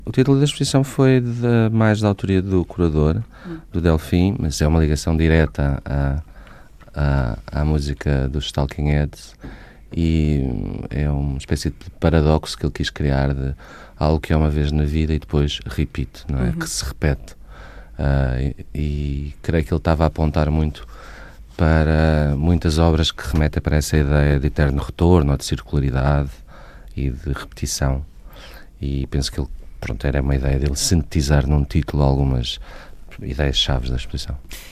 O título da exposição foi mais da autoria do curador, do Delfim, mas é uma ligação direta à música dos Talking Heads e é uma espécie de paradoxo que ele quis criar de algo que é uma vez na vida e depois repeat, não é? Que se repete. E creio que ele estava a apontar muito para muitas obras que remetem para essa ideia de eterno retorno, ou de circularidade e de repetição. E penso que ele, pronto, era uma ideia dele sintetizar num título algumas ideias-chave da exposição.